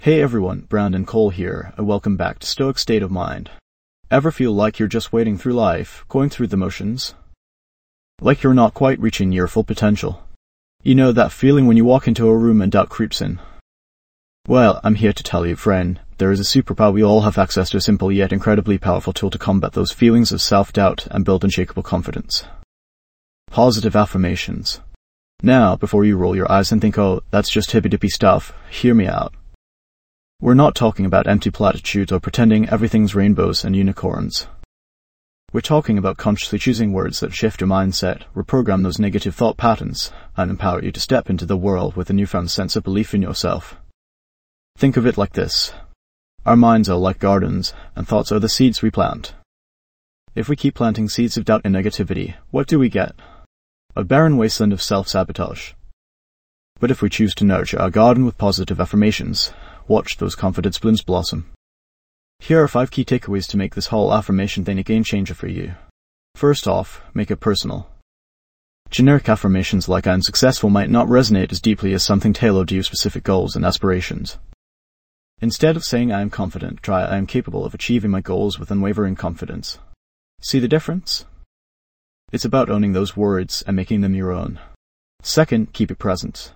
Hey everyone, Brandon Cole here, and welcome back to Stoic State of Mind. Ever feel like you're just wading through life, going through the motions? Like you're not quite reaching your full potential? You know that feeling when you walk into a room and doubt creeps in? Well, I'm here to tell you, friend, there is a superpower. We all have access to a simple yet incredibly powerful tool to combat those feelings of self-doubt and build unshakable confidence. Positive affirmations. Now, before you roll your eyes and think, oh, that's just hippy-dippy stuff, hear me out. We're not talking about empty platitudes or pretending everything's rainbows and unicorns. We're talking about consciously choosing words that shift your mindset, reprogram those negative thought patterns, and empower you to step into the world with a newfound sense of belief in yourself. Think of it like this. Our minds are like gardens, and thoughts are the seeds we plant. If we keep planting seeds of doubt and negativity, what do we get? A barren wasteland of self-sabotage. But if we choose to nurture our garden with positive affirmations, watch those confidence blooms blossom. Here are 5 key takeaways to make this whole affirmation thing a game changer for you. First off, make it personal. Generic affirmations like I am successful might not resonate as deeply as something tailored to your specific goals and aspirations. Instead of saying I am confident, try I am capable of achieving my goals with unwavering confidence. See the difference? It's about owning those words and making them your own. Second, keep it present.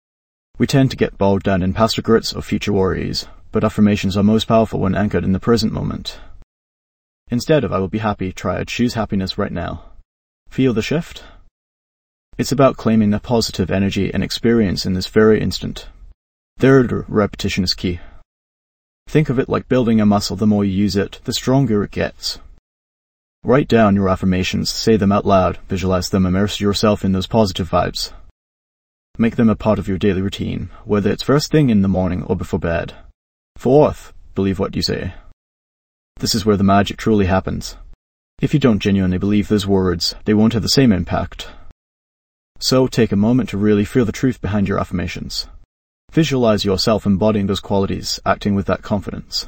We tend to get bogged down in past regrets or future worries, but affirmations are most powerful when anchored in the present moment. Instead of I will be happy, try I choose happiness right now. Feel the shift? It's about claiming the positive energy and experience in this very instant. Third, repetition is key. Think of it like building a muscle. The more you use it, the stronger it gets. Write down your affirmations, say them out loud, visualize them, immerse yourself in those positive vibes. Make them a part of your daily routine, whether it's first thing in the morning or before bed. Fourth, believe what you say. This is where the magic truly happens. If you don't genuinely believe those words, they won't have the same impact. So take a moment to really feel the truth behind your affirmations. Visualize yourself embodying those qualities, acting with that confidence.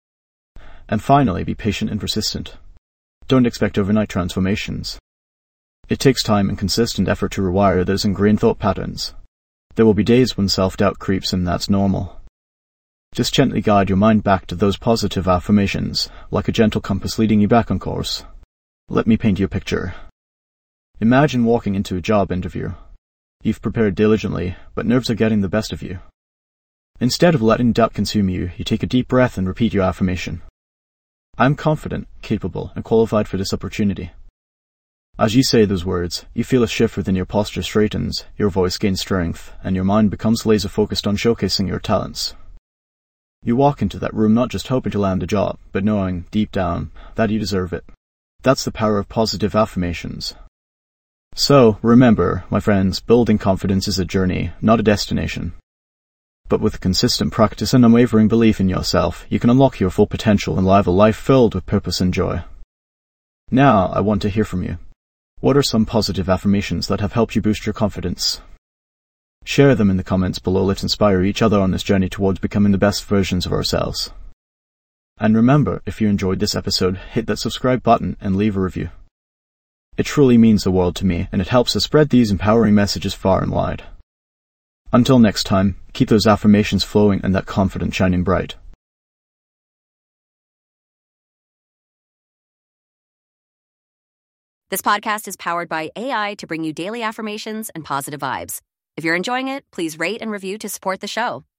And finally, be patient and persistent. Don't expect overnight transformations. It takes time and consistent effort to rewire those ingrained thought patterns. There will be days when self-doubt creeps in, that's normal. Just gently guide your mind back to those positive affirmations, like a gentle compass leading you back on course. Let me paint you a picture. Imagine walking into a job interview. You've prepared diligently, but nerves are getting the best of you. Instead of letting doubt consume you, you take a deep breath and repeat your affirmation. I'm confident, capable, and qualified for this opportunity. As you say those words, you feel a shift within your posture straightens, your voice gains strength, and your mind becomes laser-focused on showcasing your talents. You walk into that room not just hoping to land a job, but knowing, deep down, that you deserve it. That's the power of positive affirmations. So, remember, my friends, building confidence is a journey, not a destination. But with consistent practice and unwavering belief in yourself, you can unlock your full potential and live a life filled with purpose and joy. Now, I want to hear from you. What are some positive affirmations that have helped you boost your confidence? Share them in the comments below. Let's inspire each other on this journey towards becoming the best versions of ourselves. And remember, if you enjoyed this episode, hit that subscribe button and leave a review. It truly means the world to me, and it helps us spread these empowering messages far and wide. Until next time, keep those affirmations flowing and that confidence shining bright. This podcast is powered by AI to bring you daily affirmations and positive vibes. If you're enjoying it, please rate and review to support the show.